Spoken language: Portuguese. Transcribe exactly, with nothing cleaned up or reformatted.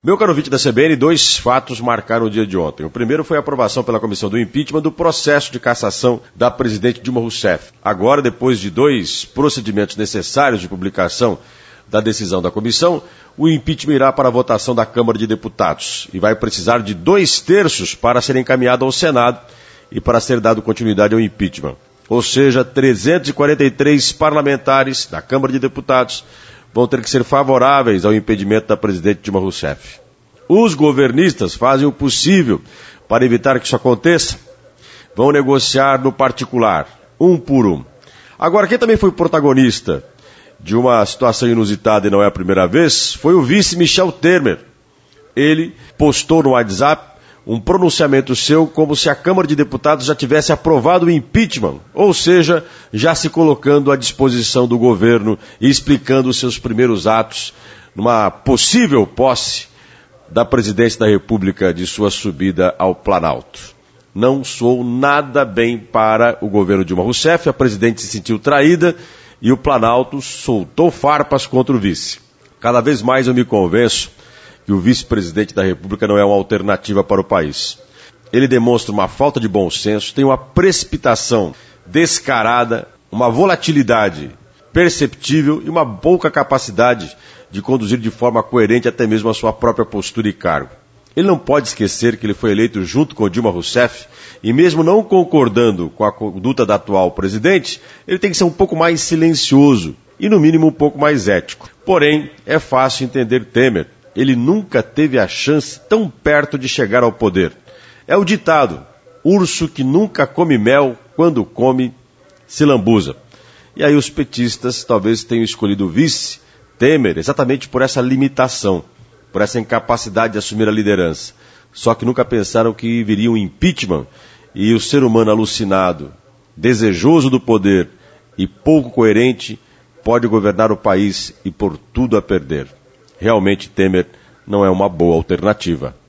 Meu caro ouvinte da C B N, dois fatos marcaram o dia de ontem. O primeiro foi a aprovação pela comissão do impeachment do processo de cassação da presidente Dilma Rousseff. Agora, depois de dois procedimentos necessários de publicação da decisão da comissão, o impeachment irá para a votação da Câmara de Deputados e vai precisar de dois terços para ser encaminhado ao Senado e para ser dado continuidade ao impeachment. Ou seja, trezentos e quarenta e três parlamentares da Câmara de Deputados vão ter que ser favoráveis ao impedimento da presidente Dilma Rousseff. Os governistas fazem o possível para evitar que isso aconteça. Vão negociar no particular, um por um. Agora, quem também foi protagonista de uma situação inusitada e não é a primeira vez, foi o vice Michel Temer. Ele postou no WhatsApp um pronunciamento seu como se a Câmara de Deputados já tivesse aprovado o impeachment, ou seja, já se colocando à disposição do governo e explicando os seus primeiros atos numa possível posse da presidência da República de sua subida ao Planalto. Não soou nada bem para o governo Dilma Rousseff, a presidente se sentiu traída e o Planalto soltou farpas contra o vice. Cada vez mais eu me convenço que o vice-presidente da República não é uma alternativa para o país. Ele demonstra uma falta de bom senso, tem uma precipitação descarada, uma volatilidade perceptível e uma pouca capacidade de conduzir de forma coerente até mesmo a sua própria postura e cargo. Ele não pode esquecer que ele foi eleito junto com Dilma Rousseff e mesmo não concordando com a conduta da atual presidente, ele tem que ser um pouco mais silencioso e no mínimo um pouco mais ético. Porém, é fácil entender Temer. Ele nunca teve a chance tão perto de chegar ao poder. É o ditado, urso que nunca come mel, quando come, se lambuza. E aí os petistas talvez tenham escolhido o vice, Temer, exatamente por essa limitação, por essa incapacidade de assumir a liderança. Só que nunca pensaram que viria um impeachment e o ser humano alucinado, desejoso do poder e pouco coerente, pode governar o país e pôr tudo a perder. Realmente Temer não é uma boa alternativa.